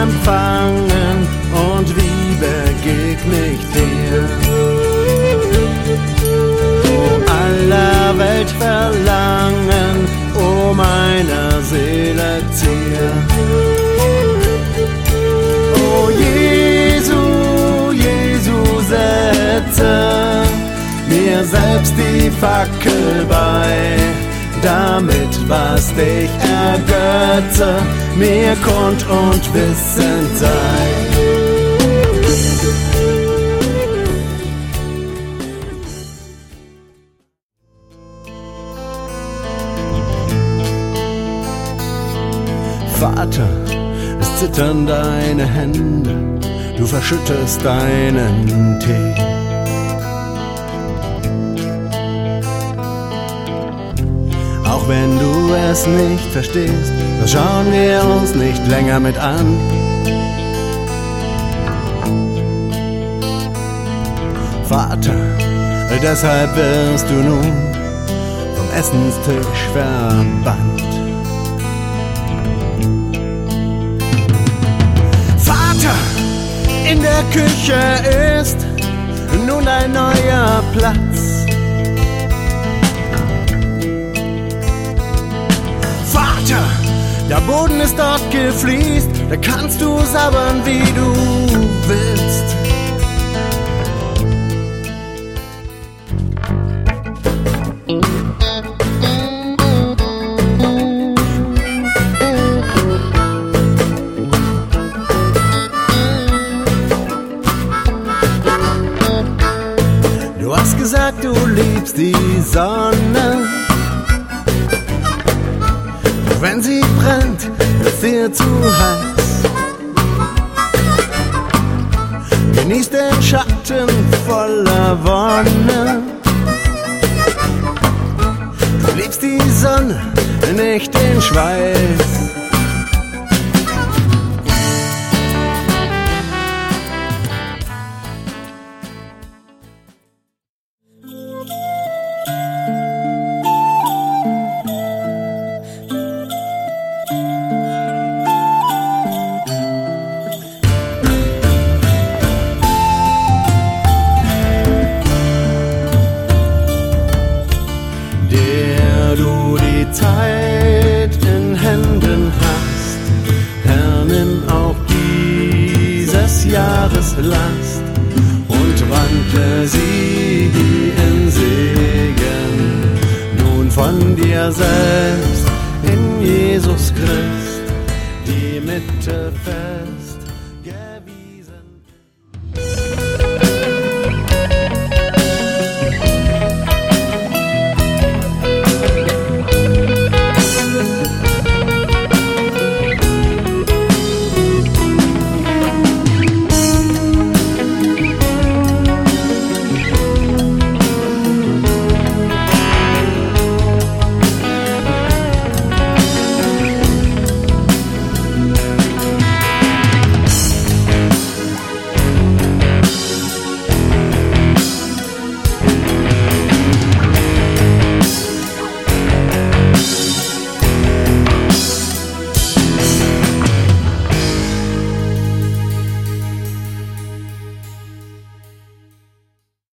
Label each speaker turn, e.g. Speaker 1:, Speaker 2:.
Speaker 1: empfangen und wie begegne ich dir? O aller Welt Verlangen, o meiner Seele Zier. O Jesu, Jesu, setze mir selbst die Fackel bei, damit was dich ergötze, mir kund und wissend sei. Vater, es zittern deine Hände, du verschüttest deinen Tee. Auch wenn du es nicht verstehst, das schauen wir uns nicht länger mit an. Vater, deshalb wirst du nun vom Essenstisch verbannt. Vater, in der Küche ist nun ein neuer Platz. Vater, der Boden ist dort gefliest, da kannst du sabbern, wie du willst. Du hast gesagt, du liebst die Sonne. Wenn sie brennt, ist dir zu heiß. Genieß den Schatten voller Wonne. Du liebst die Sonne, nicht den Schweiß. Du die Zeit in Händen hast, Herr, nimm auch dieses Jahres Last und wandle sie in Segen, nun von dir selbst in Jesus Christ die Mitte fest.